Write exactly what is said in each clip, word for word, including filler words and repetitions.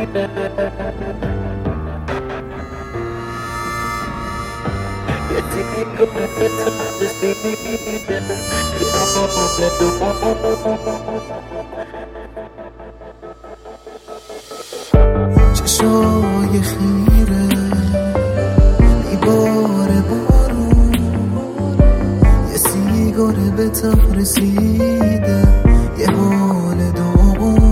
چشای خیره میباره بارون، یه سیگار به ته رسیده، یه حال داغون،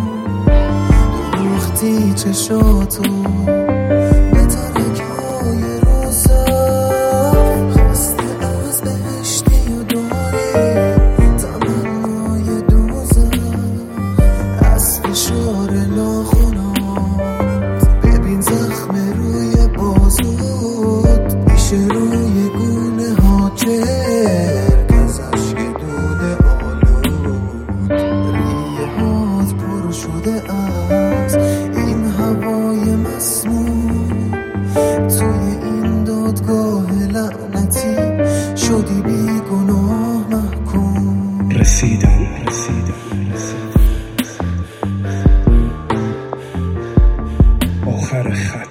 دوختی چشاتو به ترکای روزا، خسته از بهشتی و داری تمنای دوزه، از فشار لاخونات ببین زخم روی بازود، میشه روی گونه ها چرک از عشق دود آلود، ریه هات پر شده از این هوای مسموم، توی این دادگاه لعنتی شدی بی گناه محکوم. رسیدم رسیدم آخر خط،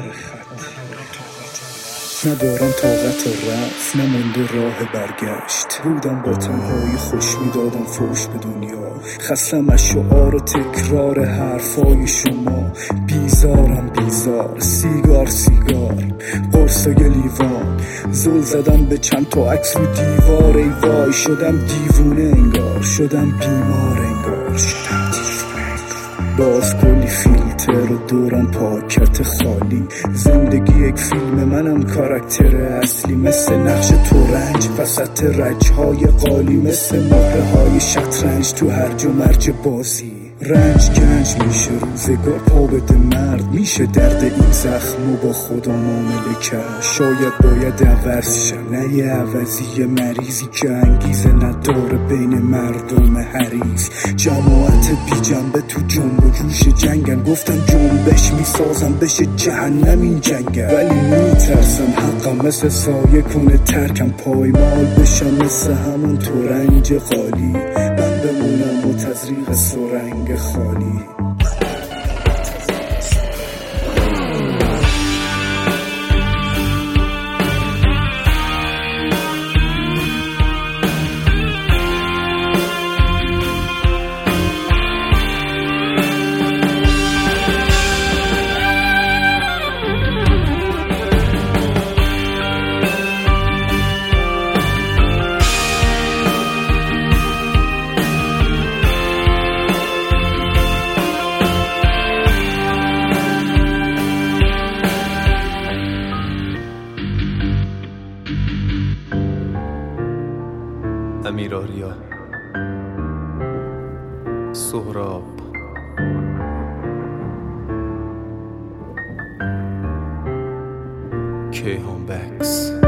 ندارم طاقت رفت، نمونده راه برگشت، بودم با تنهایی خوش میدادم فوش به دنیا، خستم از شعار و تکرار حرفای شما، بیزارم بیزار، سیگار سیگار، قرص و لیوان، زل زدم به چند تا عکس رو دیوار، ای وای شدم دیوونه انگار، شدم بیمار انگار، شدم باز کلی فیلتر و دورم پاکت خالی، زندگی یک فیلم، منم کاراکتر اصلی، مثل نقش تورنج وسط رجهای قالی، مثل مهره های شطرنج تو هرج و مرج بازی، رنج گنج میشه روزگار پا بده مرد، میشه درد این زخم و با خدا معامله کرد، شاید باید عوض شم، نه یه عوضی مریضی که انگیزه نداره بین مردم حریص، جماعت بی جنبه تو جنب و جوش جنگن، گفتن جنبش میسازم بشه جهنم این جنگن، ولی میترسم حقم مثل سایه کنه ترکم، پایمال بشم مثل همون تورنج قالی، من بمونم و تزریق سرنگ خالی. امیرآریا، سهراب، کیهان بکس.